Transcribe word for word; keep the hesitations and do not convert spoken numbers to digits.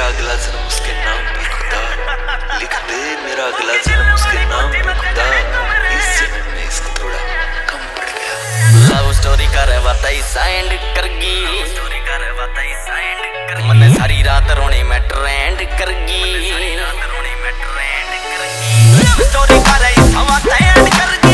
अगला जन्म उसके नाम पे खुदा, लिख दे मेरा अगला जन्म उसके नाम पे खुदा। इस जन्म में इसको थोड़ा कम पड़ गया। लव स्टोरी कर बताई साइंड करगी, मने सारी रात रोने में ट्रेंड करगी। लव स्टोरी कर सवा ट्रेंड करगी।